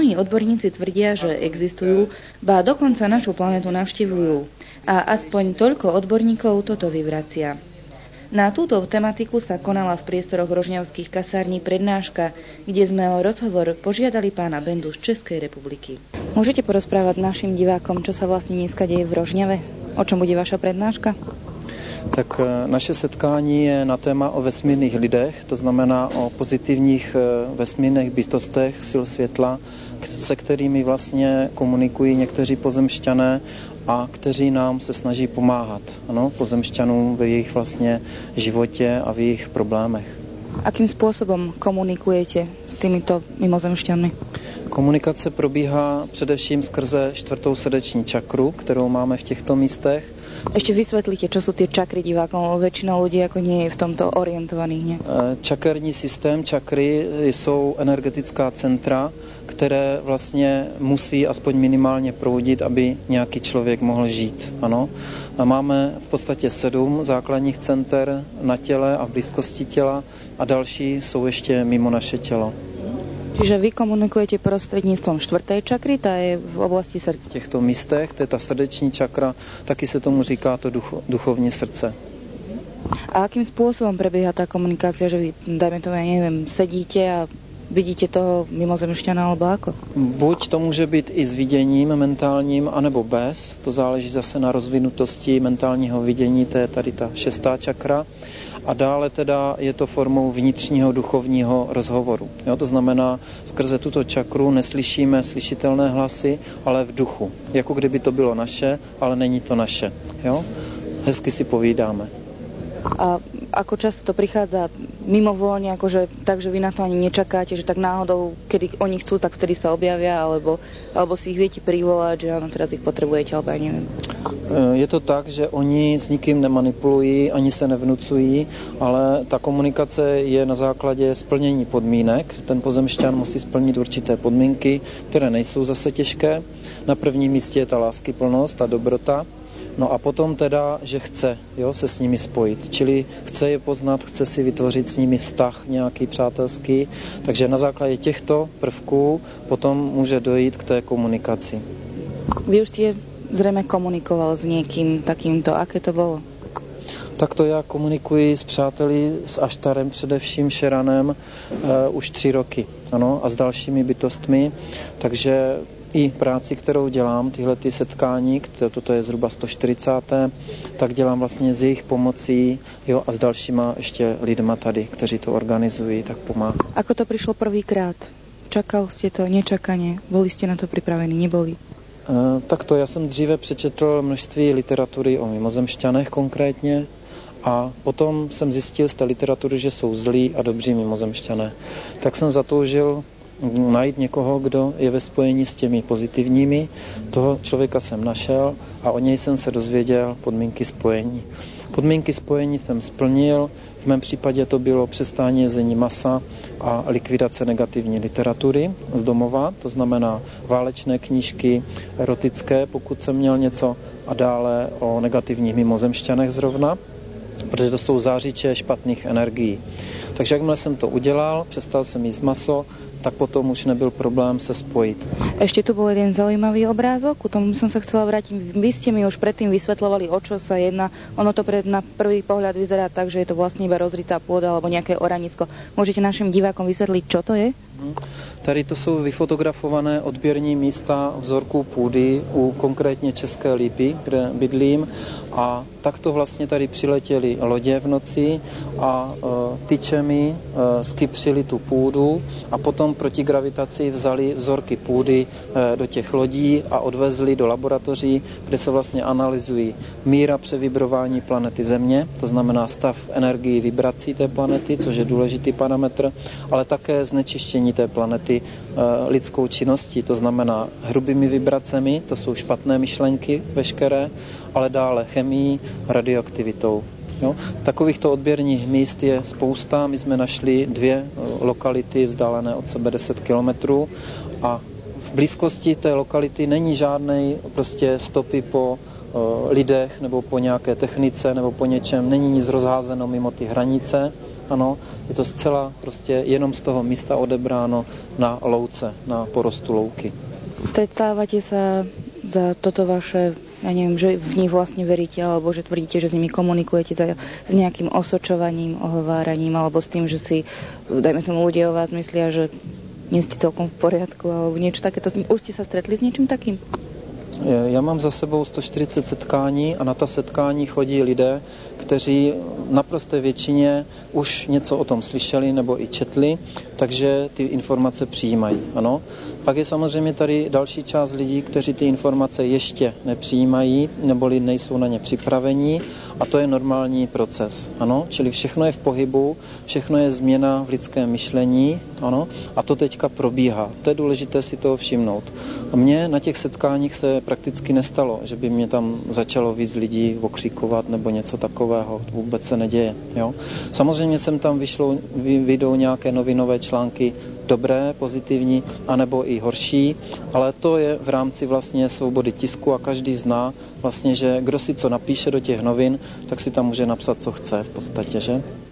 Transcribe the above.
Mnohí odborníci tvrdia, že existujú, ba dokonca našu planetu navštevujú. A aspoň toľko odborníkov toto vyvracia. Na túto tematiku sa konala v priestoroch rožňavských kasární prednáška, kde sme o rozhovor požiadali pána Bendu z Českej republiky. Môžete porozprávať našim divákom, čo sa vlastne dneska deje v Rožňave? O čom bude vaša prednáška? Tak naše setkání je na téma o vesmírných lidech, to znamená o pozitivních vesmírných bytostech sil světla, se kterými vlastně komunikují někteří pozemšťané a kteří nám se snaží pomáhat, ano, pozemšťanům v jejich vlastně životě a v jejich problémech. Akým spôsobom komunikujete s týmito mimozemšťanmi? Komunikace probíhá především skrze 4. srdeční čakru, kterou máme v těchto místech. Ešte vysvetlíte, čo sú tie čakry divákom, väčšinou ľudí ako nie je v tomto orientovaných, nie? Čakerní systém, čakry jsou energetická centra, které vlastně musí aspoň minimálně proudit, aby nějaký člověk mohl žít. Ano. A máme v podstatě 7 základních center na těle a v blízkosti těla a další jsou ještě mimo naše tělo. Čiže vy komunikujete prostredníctvom 4. čakry, tá je v oblasti srdce. V těchto místech, to je ta srdeční čakra, taky se tomu říká to duchovní srdce. A akým spôsobom prebieha tá komunikácia, že vy, dajme to, ja neviem, sedíte a vidíte toho mimozemšťana, alebo ako? Buď to může být i s viděním mentálním, anebo bez. To záleží zase na rozvinutosti mentálního vidění, to je tady ta 6. čakra. A dále teda je to formou vnitřního duchovního rozhovoru. Jo, to znamená, skrze tuto čakru neslyšíme slyšitelné hlasy, ale v duchu. Jako kdyby to bylo naše, ale není to naše. Jo? Hezky si povídáme. A ako často to prichádza mimovoľne, akože tak, že vy na to ani nečakáte, že tak náhodou, kedy oni chcú, tak vtedy sa objavia, alebo si ich viete privolať, že áno, teraz ich potrebujete, alebo ja neviem. Je to tak, že oni s nikým nemanipulují, ani se nevnucují, ale ta komunikace je na základě splnění podmínek. Ten pozemšťan musí splnit určité podmínky, které nejsou zase těžké. Na prvním místě je ta láskyplnost, ta dobrota. No a potom teda, že chce se s nimi spojit. Čili chce je poznat, chce si vytvořit s nimi vztah nějaký přátelský. Takže na základě těchto prvků potom může dojít k té komunikaci. Vy už ste zrejme komunikoval s niekým takýmto. Aké to bolo? Takto já komunikuji s přáteli, s Aštarem, především Šeranem, už 3 roky. Ano, a s dalšími bytostmi. Takže i práci, kterou dělám, tyhle setkání, toto je zhruba 140. tak dělám vlastně s jejich pomocí a s dalšíma ještě lidma tady, kteří to organizují, tak pomáhám. Ako to prišlo prvýkrát? Čakal ste to nečakanie? Boli ste na to pripravení? Neboli? Takto, já jsem dříve přečetl množství literatury o mimozemšťanech konkrétně a potom jsem zjistil z té literatury, že jsou zlí a dobří mimozemšťané. Tak jsem zatoužil najít někoho, kdo je ve spojení s těmi pozitivními. Toho člověka jsem našel a od něj jsem se dozvěděl podmínky spojení. Podmínky spojení jsem splnil, v mém případě to bylo přestání jezení masa a likvidace negativní literatury z domova, to znamená válečné knížky, erotické, pokud jsem měl něco, a dále o negativních mimozemšťanech zrovna, protože to jsou zářiče špatných energií. Takže jakmile jsem to udělal, přestal jsem jíst maso, tak potom už nebyl problém se spojit. Ešte tu bol jeden zaujímavý obrázok, ku tomu som sa chcela vrátiť. Vy ste mi už predtým vysvetľovali, o čo sa jedná. Ono to na prvý pohľad vyzerá tak, že je to vlastne iba rozritá pôda alebo nejaké oranisko. Môžete našim divákom vysvetliť, čo to je? Tady to jsou vyfotografované odběrní místa vzorků půdy u konkrétně České Lípy, kde bydlím. A takto vlastně tady přiletěly lodě v noci a tyčemi skypřili tu půdu a potom proti gravitaci vzali vzorky půdy do těch lodí a odvezli do laboratoří, kde se vlastně analyzují míra převibrování planety Země, to znamená stav energii vibrací té planety, což je důležitý parametr, ale také znečištění té planety lidskou činností, to znamená hrubými vibracemi, to jsou špatné myšlenky veškeré, ale dále chemií, radioaktivitou. Jo? Takovýchto odběrných míst je spousta. My jsme našli 2 lokality vzdálené od sebe 10 kilometrů a v blízkosti té lokality není žádnej prostě stopy po lidech nebo po nějaké technice nebo po něčem. Není nic rozházeno mimo ty hranice. ano, je to zcela prostě jenom z toho místa odebráno na louce, na porostu louky. Stretávate sa za toto vaše, ja neviem, že v nich vlastne veríte, alebo že tvrdíte, že s nimi komunikujete s nejakým osočovaním, ohováraním, alebo s tým, že si, dajme tomu, ľudia o vás myslia, že nie ste celkom v poriadku, alebo niečo takéto. Už ste sa stretli s niečím takým? Já mám za sebou 140 setkání a na ta setkání chodí lidé, kteří naprosté většině už něco o tom slyšeli nebo i četli, takže ty informace přijímají. Ano. Pak je samozřejmě tady další část lidí, kteří ty informace ještě nepřijímají, neboli nejsou na ně připravení, a to je normální proces. Ano. Čili všechno je v pohybu, všechno je změna v lidském myšlení, ano, a to teďka probíhá. To je důležité si toho všimnout. A mně na těch setkáních se prakticky nestalo, že by mě tam začalo víc lidí okřikovat nebo něco takového. To vůbec se neděje. Jo? Samozřejmě sem tam vyjdou nějaké novinové články dobré, pozitivní, anebo i horší, ale to je v rámci vlastně svobody tisku a každý zná vlastně, že kdo si co napíše do těch novin, tak si tam může napsat, co chce v podstatě, že?